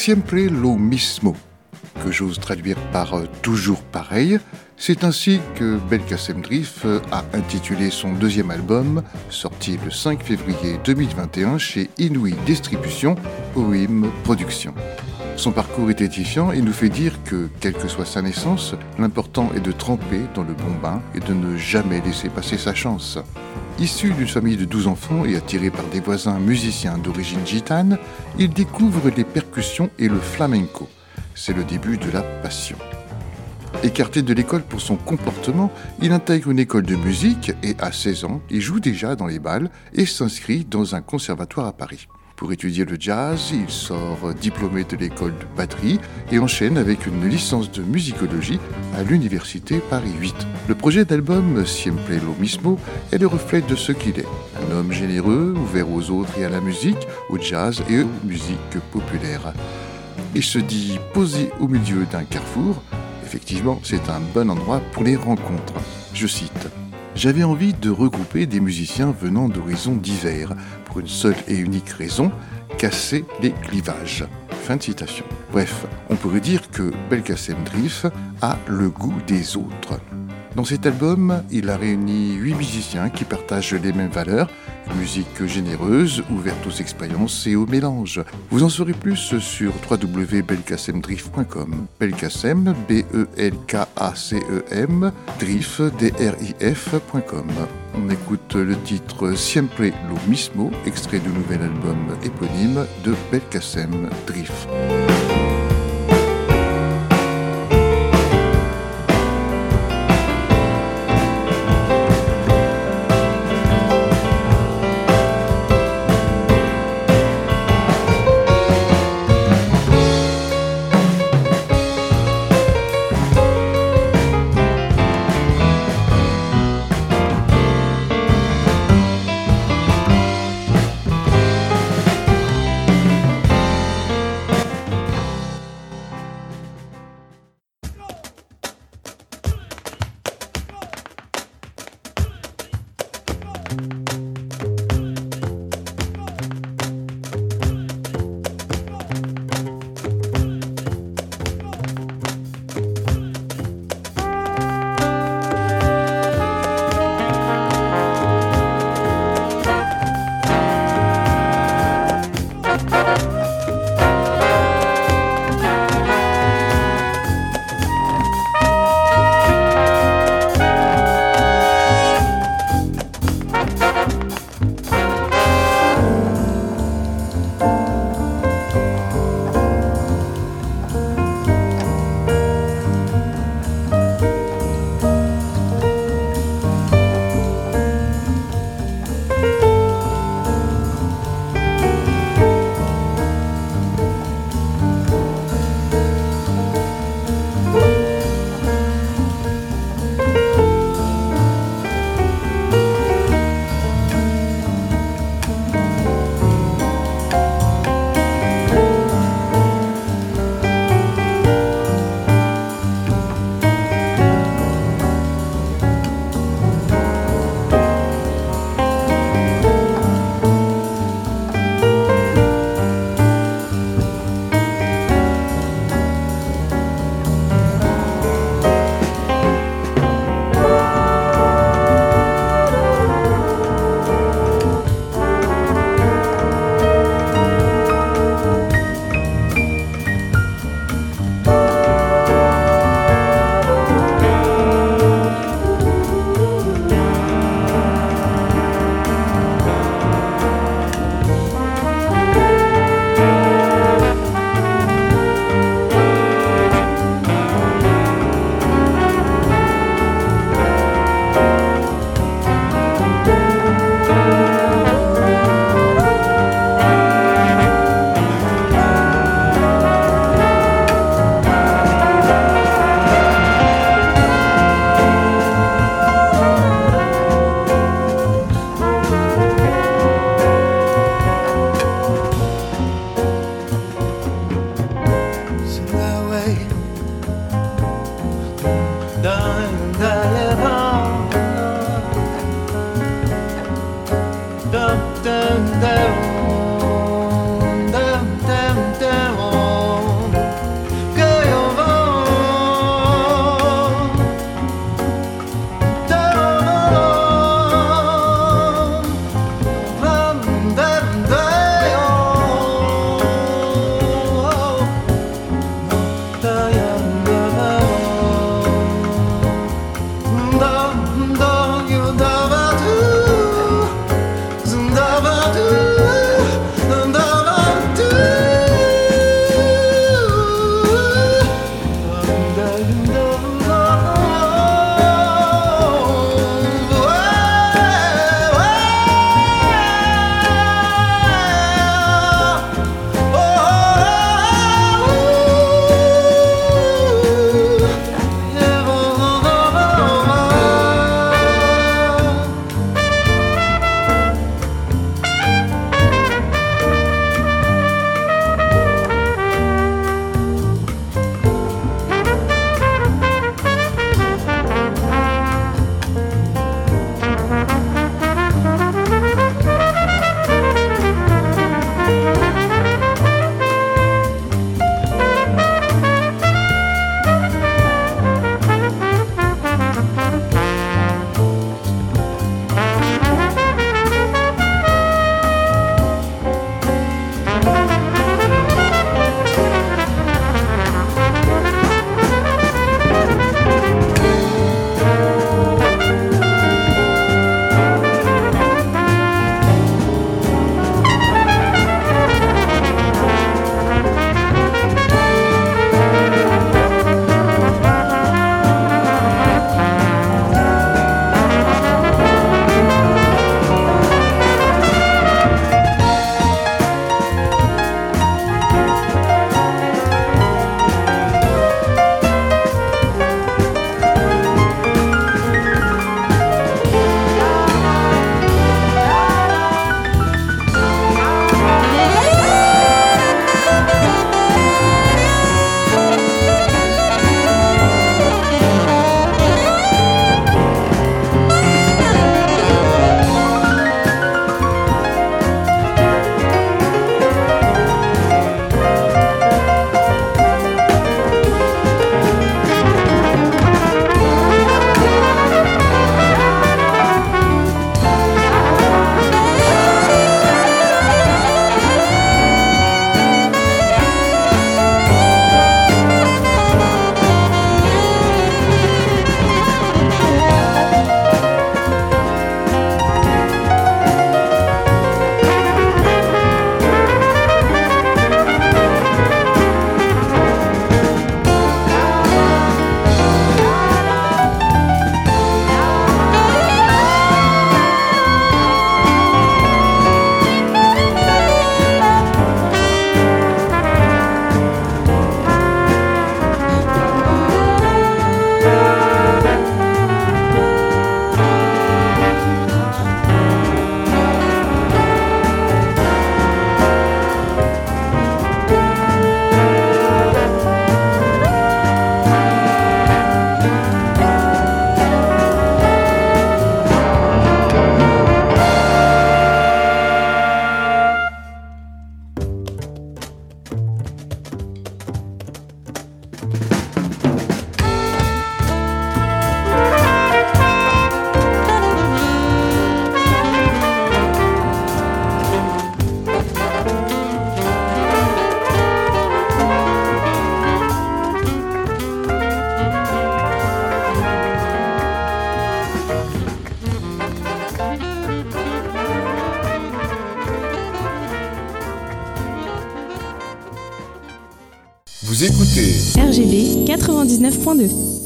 Siempre lo mismo, que j'ose traduire par toujours pareil. C'est ainsi que Belkacem Drift a intitulé son deuxième album, sorti le 5 février 2021 chez Inouï Distribution, OIM Productions. Son parcours est édifiant et nous fait dire que, quelle que soit sa naissance, l'important est de tremper dans le bon bain et de ne jamais laisser passer sa chance. Issu d'une famille de 12 enfants et attiré par des voisins musiciens d'origine gitane, il découvre les percussions et le flamenco. C'est le début de la passion. Écarté de l'école pour son comportement, il intègre une école de musique et à 16 ans, il joue déjà dans les bals et s'inscrit dans un conservatoire à Paris. Pour étudier le jazz, il sort diplômé de l'école de batterie et enchaîne avec une licence de musicologie à l'université Paris 8. Le projet d'album Siempre lo mismo est le reflet de ce qu'il est. Un homme généreux, ouvert aux autres et à la musique, au jazz et aux musiques populaires. Il se dit posé au milieu d'un carrefour. Effectivement, c'est un bon endroit pour les rencontres. Je cite « J'avais envie de regrouper des musiciens venant d'horizons divers, pour une seule et unique raison, casser les clivages. » Fin de citation. Bref, on pourrait dire que Belkacem Drift a le goût des autres. Dans cet album, il a réuni 8 musiciens qui partagent les mêmes valeurs, une musique généreuse, ouverte aux expériences et au mélange. Vous en saurez plus sur www.belkacemdrift.com. Belkacem, B-E-L-K-A-C-E-M, Drift, D-R-I-F.com. On écoute le titre Siempre lo mismo, extrait du nouvel album éponyme de Belkacem Drift. dum dum dum dum dum dum. Vous écoutez RGB 99.2.